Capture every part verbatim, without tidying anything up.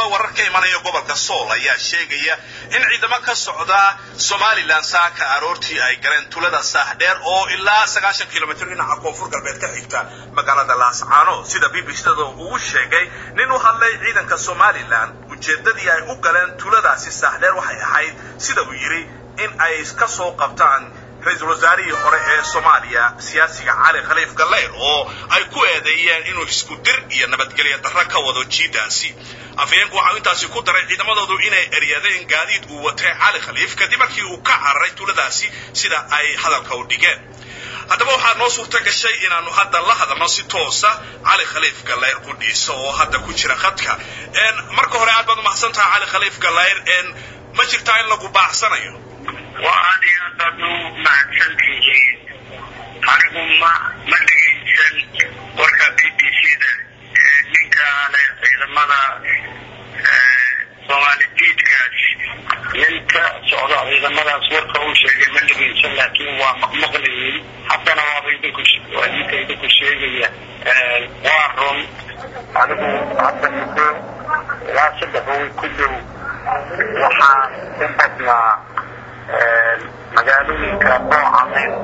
haddaba wararka imanaya gobolka Sool ayaa sheegaya in ciidamo ka socda Somaliland saaka aroortii ay galeen tulada Saaxdheer oo ilaa sagaashan kiiloomitir dhinaca koonfur galbeed ka xigta magaalada Laascaanood sida B B C-da uu sheegay nin u hadlay ciidanka Somaliland ujeedadii ay u galeen tuladaasi Saaxdheer waxay ahayd sida uu yiri in ay ka soo qabtaan ra'iisul wasaarihii hore ee Soomaaliya siyaasiga Cali Khaliif Galleer oo ay ku eedeeyeen inuu isku dir iyo nabadgelyo darro ka wado jiidaasi afayeenku waxa intaasi ku daray ciidamadoodu inay eryadeen gaadiid uu watay Cali Khaliif kadib markii uu ka cararay tuladaasi sida ay hadalka u dhigeen haddaba waxaa noo suurta gashay inaanu hadda la hadalno si toosa Cali Khaliif Galleer qudhiisa oo hadda ku jira khadka marka hore aad baad u mahadsantahay Cali Khaliif Galleer ma jirtaa in lagu baaxsanayo وأنا أدعو مع سنتين أنا ما ما لقيت ورقة بي بي سي ده لينك على إذا ماذا سؤال جديد كاش لينك سؤال إذا ماذا ورقة أول شيء ما لقيت لكن هو مغلي حتى أنا ما بيدك شيء وأنت يدك شيء هي وارم أنا حتى يقول لا سبب هو كله وحا تبقى magaalooyinka noocaameen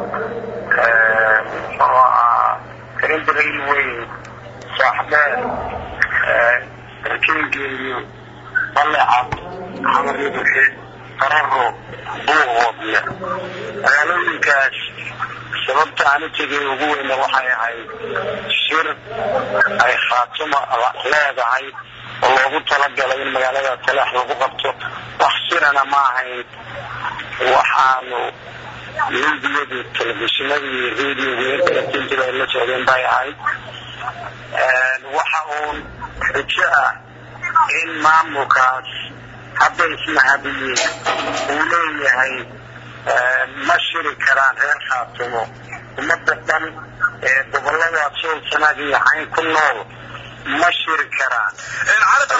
karinta railway Saaxdheer Rakingeeyo Balecad Xamarlibuxe Qararo Buuqoodle magaalooyinkaas sababta aan u tegay ugu weyn waxay ahayd shir ay Khaatuma leedahay oo loogu talagalay in magaalada Talax lagu qabto wax shirana ma ahayn waxaanu media telefishinadii radio weerarka la socdeen bay ahayd waxa uu xijaa in maamulkaas hadda ismahadiyay uu leeyahay ma shiri karaan reer Khaatumo ummadda dhan ee gobolada Sool Sanaag iyo Cayn ku nool ما شركة إن عارف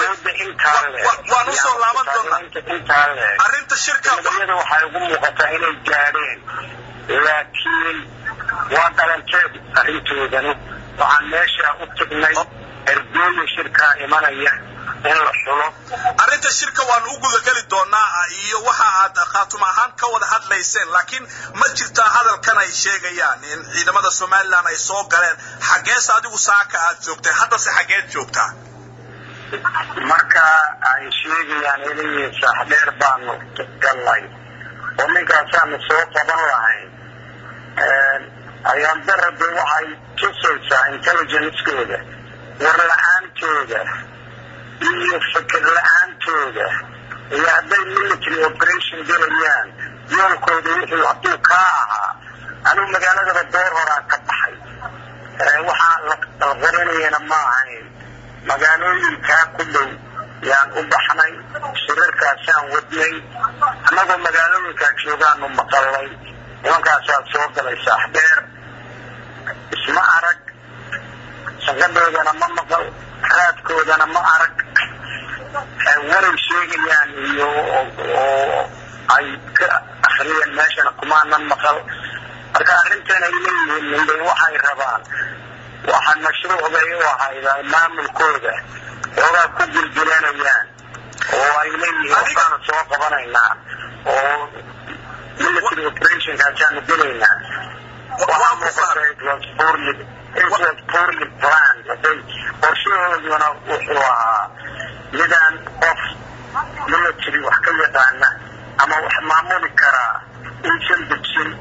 ونوصل لامدنا أرنت الشركة بدنا وحيقوم مقطعين الجارين لكن وطبعا كيف أرنت وذنو وعن ماشي أطلقني أردون الشركة إيمانية أرنت الشركة وأنوجو ذكر الدونا يوحى خاتم عن كود حد ليسين لكن ما جرت هذا الكنا الشيء يعني إذا ماذا سمعنا لنا يسوق قلنا حاجات هذه وساكة جوكته هذا سحاجات جوكته marka ay sheegayaan inay Saaxdheer baan galay oo ninkaasaan soo qaban lahayn ee ayaan darada waxay tusaysaa intelligence-kooda war la'aantooda iyo fikir la'aantooda iyo hadday military operation galayaan yoolkooda wixii haduu ka ahaa anu magaalada door horaan ka baxay waxaa la qarinayna ma ahayn magaalooyinka ku dhow yaan u baxnay shirarkaasaan wadnay anagoo magaalooyinka joogaan u maqalay wankaasaan soo galay Saaxdheer isma arag shaqadoodana ma maqal raadkoodana ma arag waray sheegayaan iyo oo ay ka akhriyeen meeshana kumaanan maqal marka arrintan ay leeyihiin waxay rabaan waxaan mashruucda u ahayd maamulkooda oo ku gurguranayaan oo ay leeyihiin waxaan soo qabanaynaa oo military operation ka jaan galaynaa waxaan muqaray transport it was poorly planned they qorshooda wuxuu ahaa midaan of military wax ka yaqaana ama wax maamuli karaa insan dejin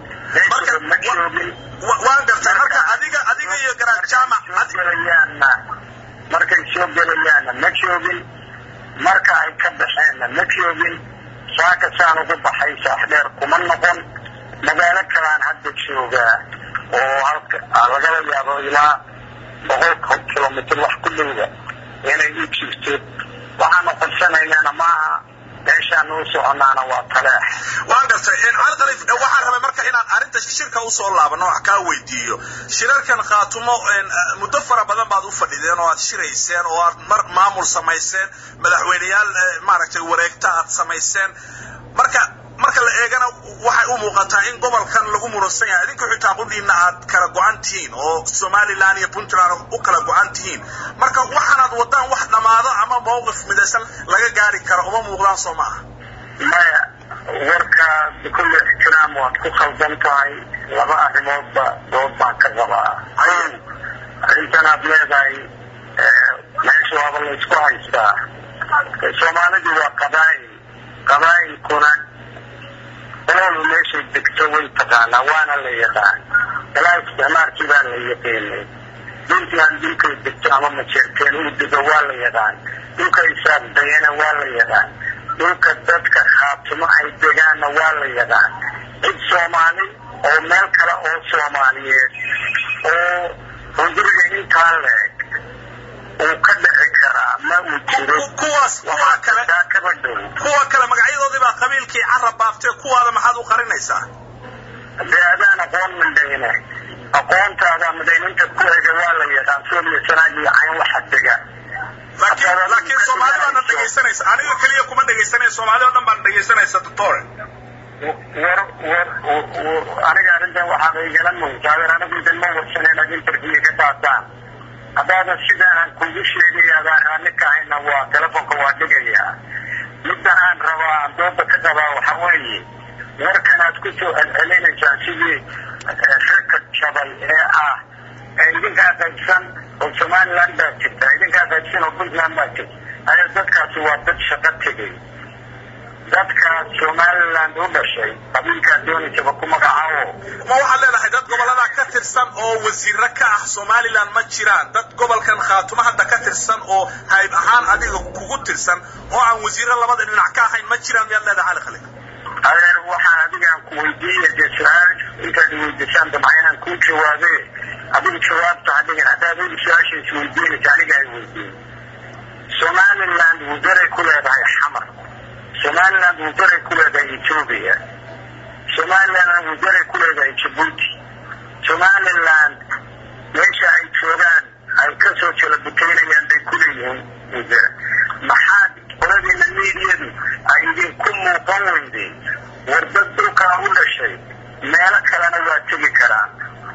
waan gartay marka adiga adiga iyo garaad jaamac adiga markay soo galayaan ma joogin marka ay ka baxeen ma joogin saaka saan ugu baxay Saaxdheer kuma noqon magaalo kalaan hadda jooga oo halka laga yaabo ilaa boqol kiiloomitir wax ku dhow inay u jirto waxaan qorsheynaa ma meeshaan oo soconaana waa Talax waan gartay in Cali Khaliif waxaan rabay marka inaan arinta shirka u soo laabano wax ka weydiiyo shirarkan Khaatumo muddo fara badan baad u fadhideen oo aad shirayseen oo aad maamul samayseen madaxweynayaal maaragtay wareegta aad samayseen marka marka la eegana waxay u muuqataa in gobolkan lagu muransan yahay idinku xitaa qudhiina aad kala go'an tihiin oo Somaliland iyo Puntland u kala go'an tihiin marka waxaanad wadaan wax dhamaado ama mowqif midaysan laga gaari karo uma muuqdaan Soomaaliya maya warka bikul ixtiraam waad ku khaldan tahay laba arrimoodba dood baan ka qabaa arrintan aad leedahay meesha waaba la isku haystaa Soomaalidu waa qabaa'il qabaa'ilkuna ولو ماشي الدكتور تقانا وانا اللي يقان لا استعمار كذا اللي يقيني بنتي عن ديك الدكتور عمام تشركين ودقوا والا يقان دوك يساب ديانا والا يقان دوك الددك خاتمة حيدقانا والا يقان إد سومالي أو ملكلا أو سوماليات أو هندرق إنتان لك وكذا إكرام ما وجود كواس كوا كلا كوا كلا مقعيدو دي با قبيلكي عرب بافتي كوا هذا محاد وقرنيسا بأدانا قوان من دينا أقوان تادا من دينا انت كوا جوالا يدان سوري سناجي عين واحد دقا لكن لكن سومالي بانا دقيسانيس أنا كليا كما دقيسانيس سومالي بانا دقيسانيس دكتور ور ور ور أنا قاعد انت وحابي جلن مهتاور أنا قلت الموت سنة لكن تركيه كتاتا هذا الشيء أنا كل شيء هذا أنا كائن هو تلفونك وادقيا مدة عن روا دوبة كذا وحوي وركنات كنت الألين جانسي شركة شبل آه إذا كانت إنسان وثمان لندا كده إذا كانت إنسان وكل لندا كده أنا ذاتك سوادت شقت كده ذاتك ثمان لندا ولا شيء قبل كان دوني تبقى مقعاو ما هو حلنا حداد قبل هذا كثر سن أو وزير ركع سومالي لان ما تشيران دات قبل كان خاتم هذا كثر سن أو هاي بحان هذه كوكتر سن أو عن وزير الله بدأ من عكاه هاي ما تشيران بيان لا على خليك هذا هو حان هذه عن كويدية جسال إنت دوي جسال دمعين كوي شوابه هذه شواب تعدين هذا هذه شواشي كويدية تعليق هاي كويدية سومالي لان وزير كل هذا حمر سومالي لان وزير كل هذا إثيوبيا سوماليلاند وزير كل هذا جيبوتي سوماليلاند ليش أي شوران أي كسر شلبتين يندي كلهم وزير محاد ولدي الميديا أيدين كم مقوم دي ورددوا كأول شيء مالك لنا واتجي كران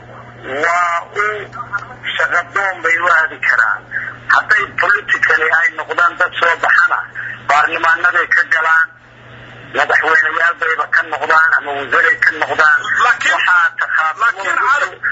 وأو شغبهم بيوادي كران حتى البوليتيكالي هاي النقدان تسوى بحنا بارلمان نبي كجلان madaxweynayaal bayba ka noqdaan ama wasiir ka noqdaan waxa taxaabul laakiin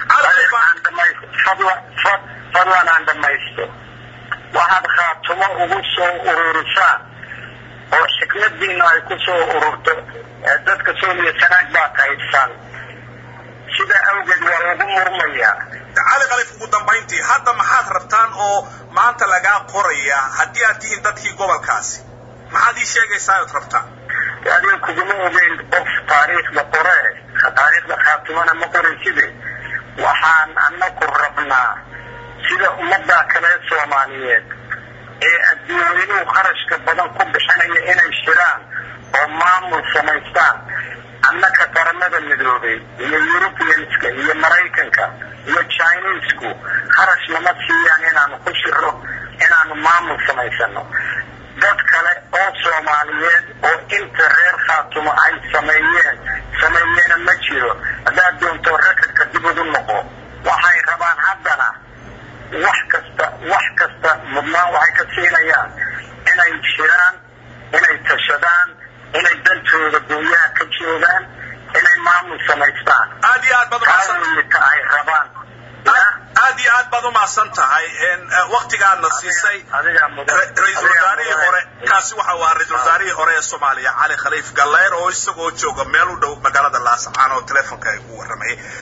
fadwa fadwan aan dhamaysto waxaad khaatumo ugu soo ururisaan oo xikmadiina ay ku soo ururto dadka Soomaaliya sanaag baa qaybsan sida awgeed waa lagu murmayaa cali qalif ugu dambeyntii hadda maxaad rabtaan oo maanta laga qoraya haddii aad tihiin dadkii gobolkaasi maxaad ii sheegaysaa aad rabtaan يعني كجموع بين قف تاريخ بقرة تاريخ بخاتمنا مقرن كده وحان أنك ربنا سيدا أمدا كلا سوماليات إيه الديوين وخرج كبدن كب شنية إنا اشتران ومام وسميستان أنك ترمد المدروبي هي يوروبيانسكا هي مريكنكا هي تشاينيسكو خرج نمسي يعني أنا نخش الروح إنا نمام وسميستانو dad kale oo Soomaaliyeed oo inta reer Khaatumo ay sameeyeen sameeyeen ma jiro hadaad doonto rakadka dib ugu noqo waxay rabaan haddana wax kasta wax kasta mudnaan waxay ka siinayaan inay shiraan inay tashadaan inay dantooda gooyaha ka joogaan inay maamul samaystaan aad iyo aad baad ay rabaan aad iyo aad baad u maasan tahay in waqtigaadna siisay ra'iisul wasaarihii hore kaasi waxa waa ra'iisul wasaarihii hore ee Soomaaliya Cali Khaliif Galleer oo isagoo jooga meel u dhow magaalada Laascaanood oo telefoonka ay ku warramay